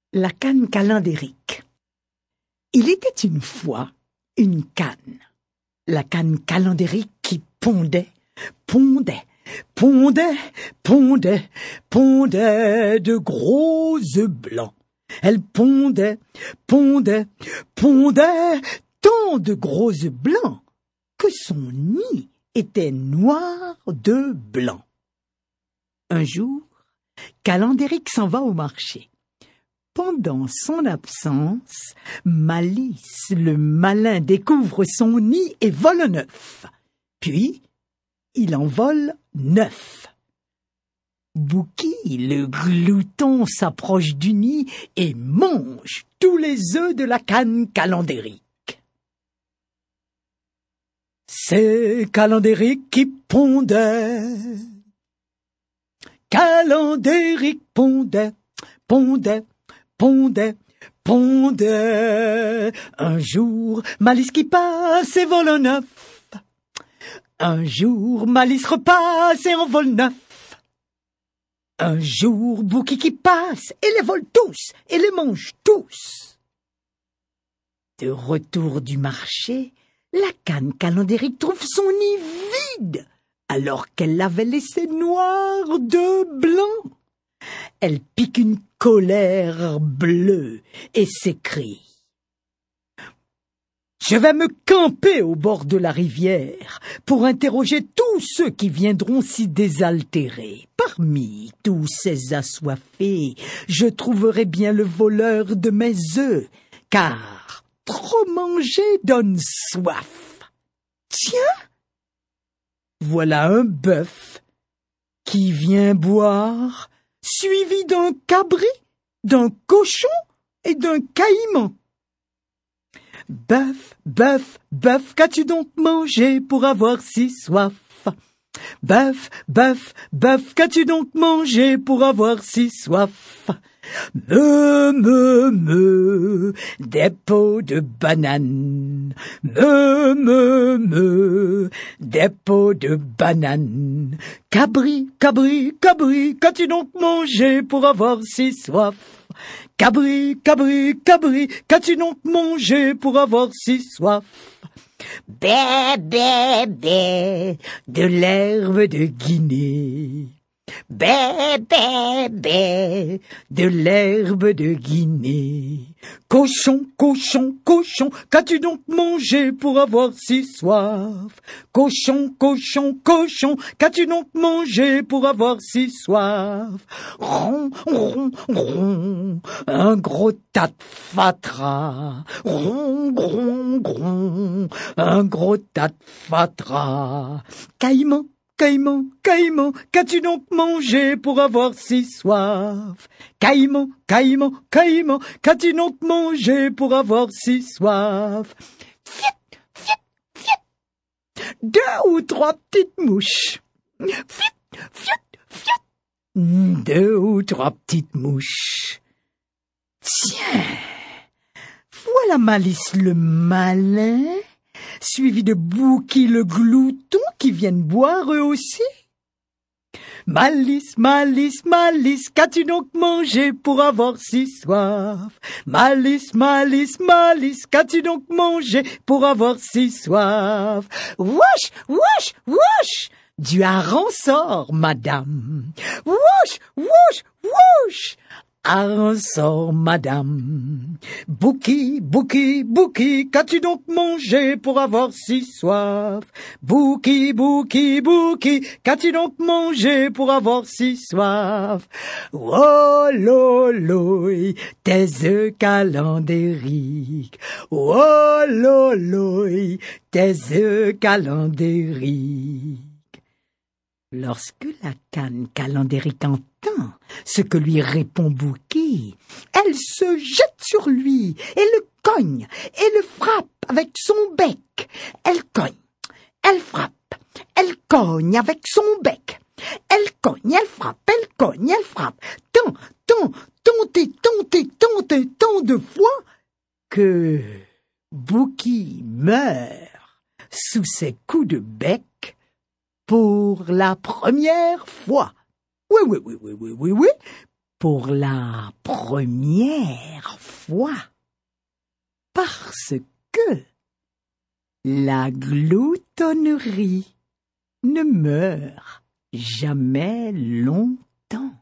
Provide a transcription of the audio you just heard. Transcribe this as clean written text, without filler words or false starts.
La canne calendérique. Il était une fois une canne. La canne calendérique qui pondait de gros œufs blancs. Elle pondait tant de gros œufs blancs que son nid était noir de blanc. Un jour, Calendérique s'en va au marché. Pendant son absence, Malice, le malin, découvre son nid et vole un œuf. Puis, il en vole 9. Bouki, le glouton, s'approche du nid et mange tous les œufs de la canne Calendérique. C'est Calendérique qui pondait. Calendérique pondait. Un jour, Malice qui passe et vole un œuf. Un jour, Malice repasse et en vole 9. Un jour, Bouki qui passe et les vole tous et les mange tous. De retour du marché, la canne Calendérique trouve son nid vide, alors qu'elle l'avait laissé noir de blanc. Elle pique une colère bleue et s'écrie: « Je vais me camper au bord de la rivière pour interroger tous ceux qui viendront s'y désaltérer. Parmi tous ces assoiffés, je trouverai bien le voleur de mes œufs, car trop manger donne soif. Tiens, voilà un bœuf qui vient boire, suivi d'un cabri, d'un cochon et d'un caïman. Bœuf, qu'as-tu donc mangé pour avoir si soif? Bœuf, qu'as-tu donc mangé pour avoir si soif? Me, des peaux de banane. Me, des peaux de banane. Cabri, qu'as-tu donc mangé pour avoir si soif? Cabri, qu'as-tu donc mangé pour avoir si soif? Bé, de l'herbe de Guinée. Bé, de l'herbe de Guinée. Cochon, qu'as-tu donc mangé pour avoir si soif? Cochon, qu'as-tu donc mangé pour avoir si soif? Ron, un gros tas de fatras. Ron, un gros tas de fatras. Caïman, qu'as-tu donc mangé pour avoir si soif? Caïman, qu'as-tu donc mangé pour avoir si soif? Fiat, 2 ou 3 petites mouches. Fiat, 2 ou 3 petites mouches. Tiens, voilà Malice le malin, suivi de Bouki le glouton qui viennent boire eux aussi. Malice, qu'as-tu donc mangé pour avoir si soif? Malice, qu'as-tu donc mangé pour avoir si soif? Wouch, du hareng sort, madame. Wouch, hareng sort, madame. Bouki, qu'as-tu donc mangé pour avoir si soif? Bouki, qu'as-tu donc mangé pour avoir si soif? Oh loloï, tes œufs calendériques. Oh loloï, tes œufs calendériques. Lorsque la canne Calendérique entend ce que lui répond Bouki, elle se jette sur lui et le cogne et le frappe avec son bec. Elle cogne, elle frappe, elle cogne avec son bec. Elle cogne, elle frappe, elle cogne, elle frappe. Tant de fois que Bouki meurt sous ses coups de bec pour la première fois. Oui. pour la première fois. Parce que la gloutonnerie ne meurt jamais longtemps.